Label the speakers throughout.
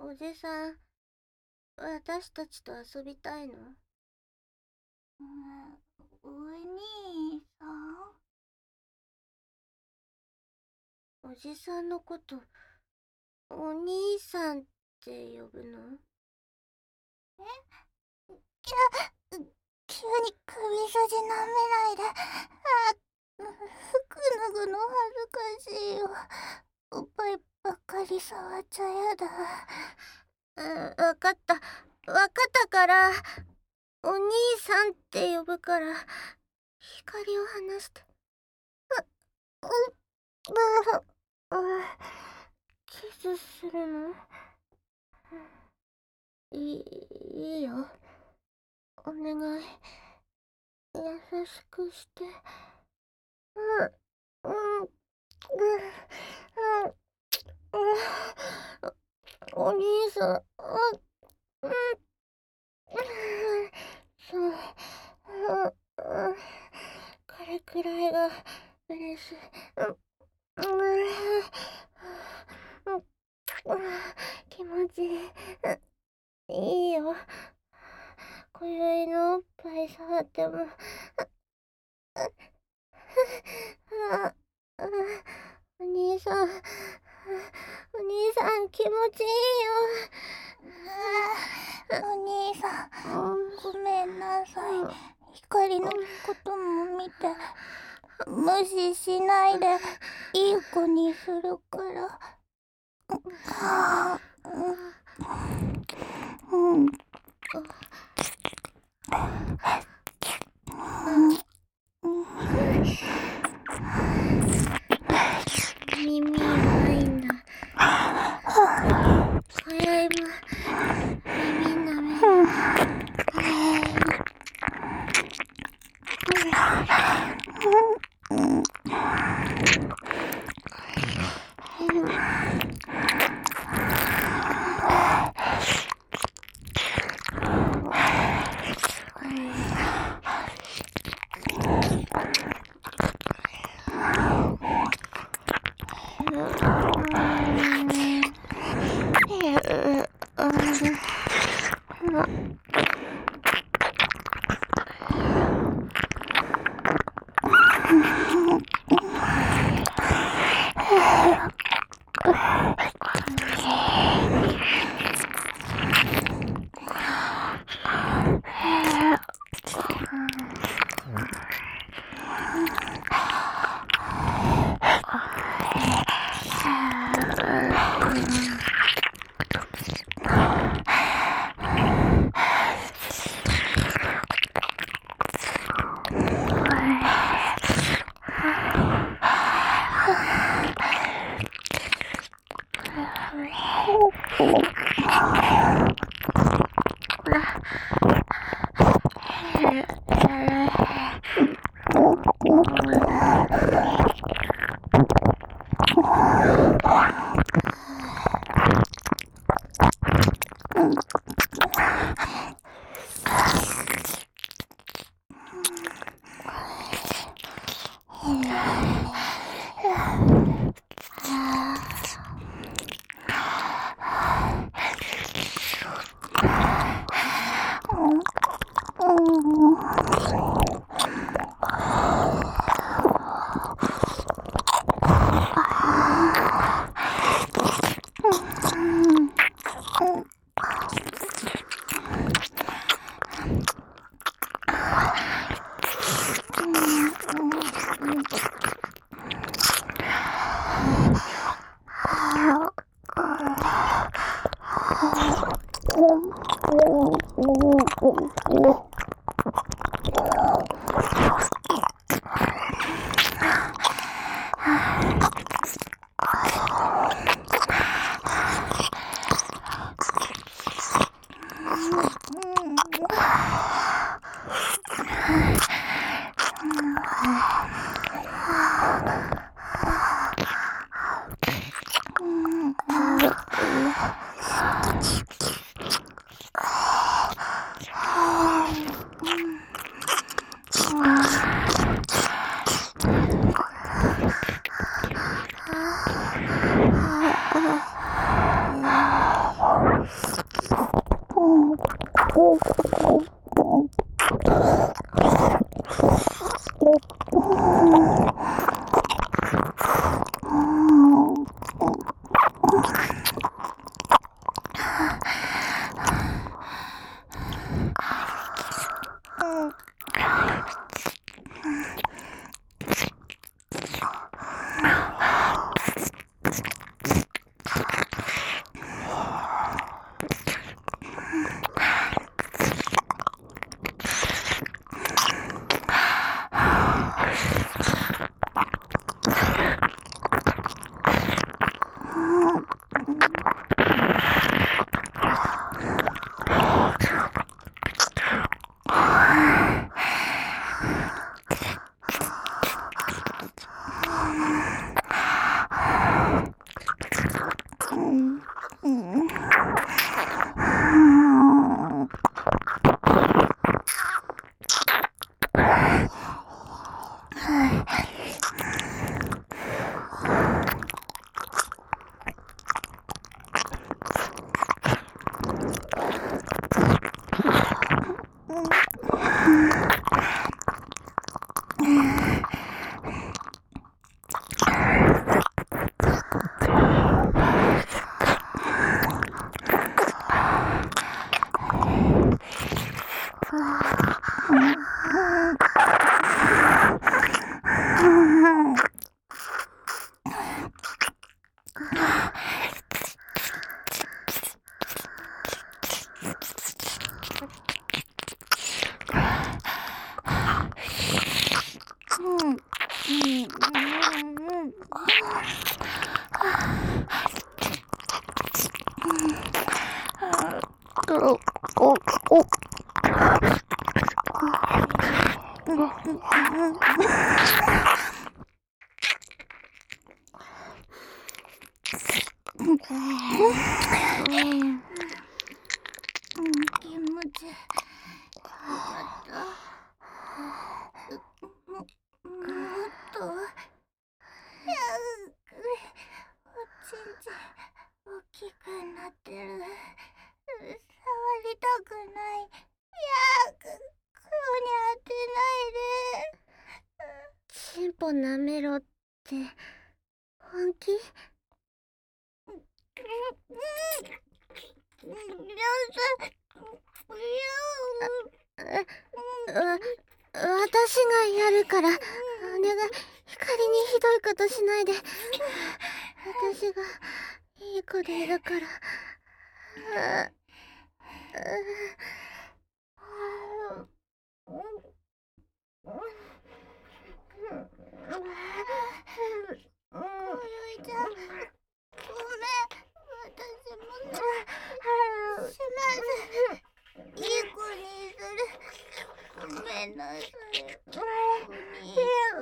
Speaker 1: おじさん、私たちと遊びたいの？
Speaker 2: お兄さん？
Speaker 1: おじさんのことお兄さんって呼ぶの？
Speaker 2: 急に首筋舐めないで。服脱ぐの恥ずかしいよ。おっぱいばっかり触っちゃやだ。
Speaker 1: わかったから、お兄さんって呼ぶから、光を離して。キスするの？いいよ。お願い。優しくして。お兄さん。そう。これくらいが嬉しい。気持ちいい。いいよ。今宵のおっぱい触っても。お兄さん気持ちいい
Speaker 2: よ。お兄さん、ごめんなさい。光のことも見て、無視しないでいい子にするから。
Speaker 1: 耳ないんだ。今宵も耳なめ。
Speaker 2: 気持ちよかった。もっとおちんちん大きくなってる。触りたくない。黒に当てないで。
Speaker 1: チンポ舐めろって本気？私がやるからお願い。光にひどいことしないで。私がいい子でいるから。
Speaker 2: ちゃん、ごめん。私もしまずいい子にする。ごめんなさい。お兄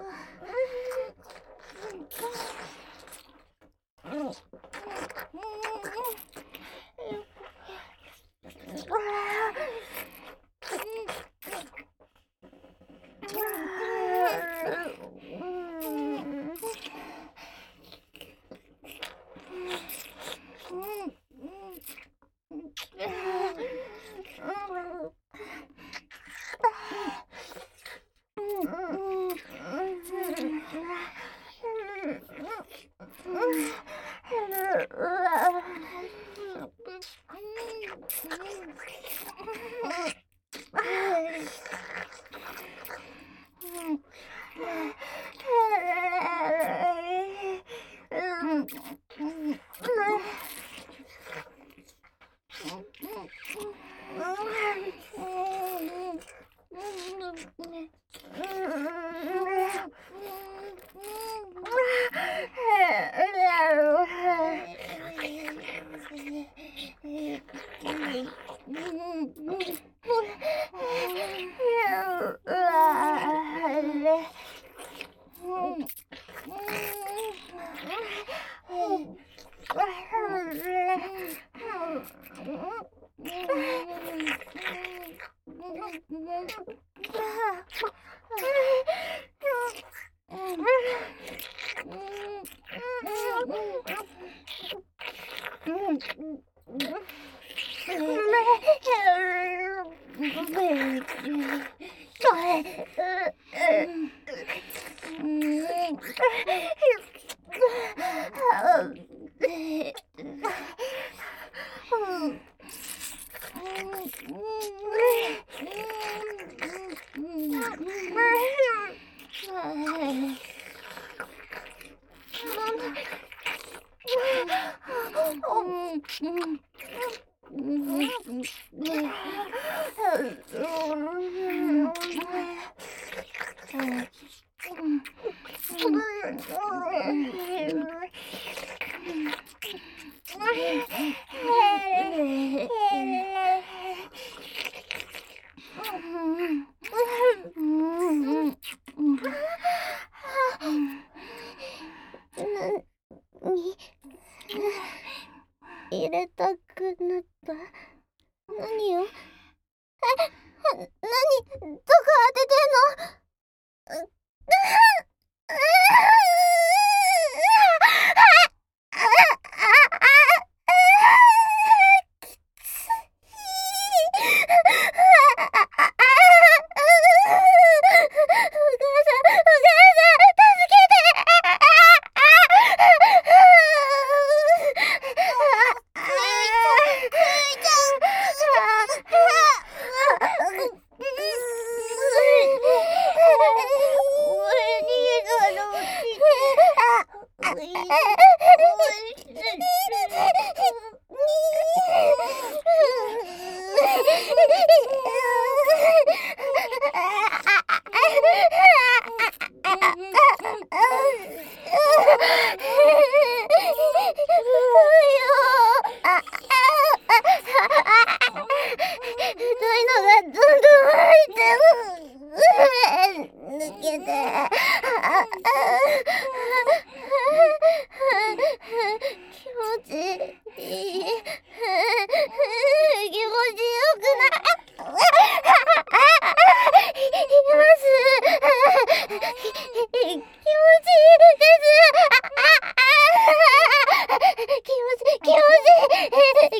Speaker 1: 入れたくなった。何よ。何？どこ当ててんの？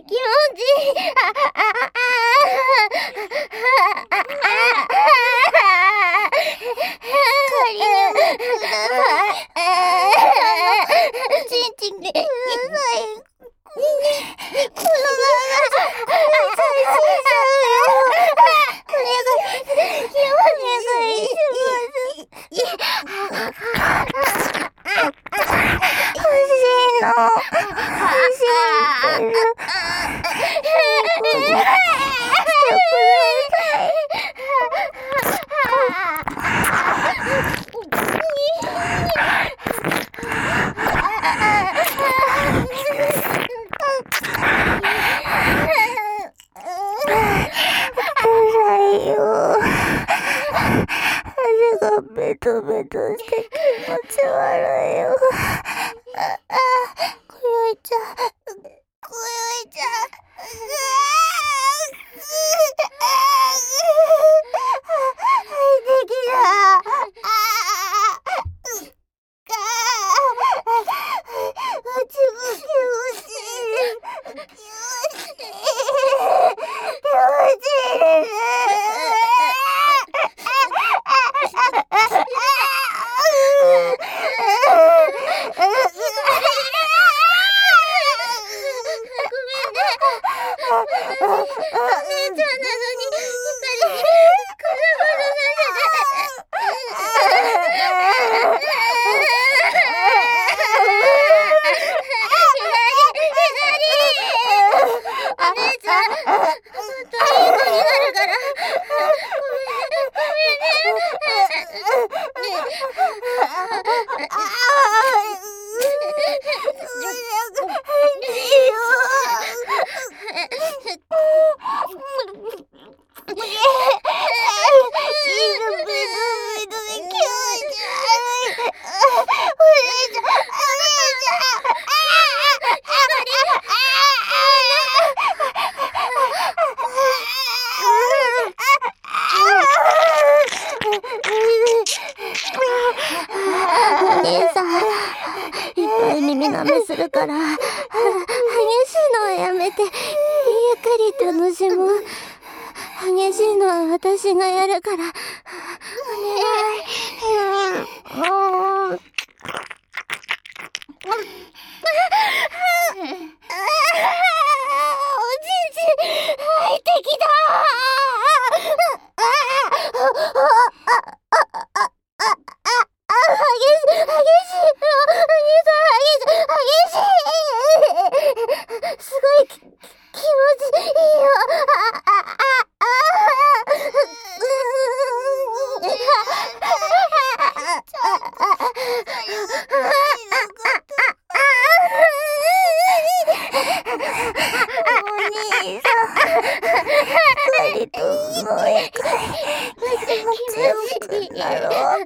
Speaker 1: 気持ちいい。
Speaker 2: 仮にもください。ちんちんください。このままじゃ最新さよ。お願いします。欲しいの。欲しいけど。ベトベトして気持ち悪いよ。こよいちゃん、こよいちゃん。入ってきた。うちも気持ちいい。気持ちいい。気持ちいいです。耳舐めするから激しいのはやめてゆっくり楽しもう。激しいのは私がやるからお願い。おちんちん入ってきた。すごい気持ちいいよ。お兄さん、二人ともう一回気持ちよくなろう。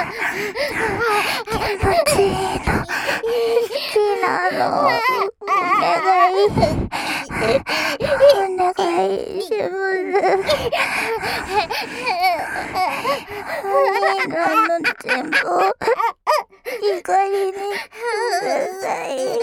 Speaker 2: 気持ちいいの好きなの。お願いします。お兄の全部光にください。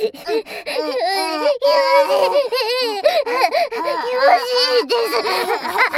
Speaker 1: です。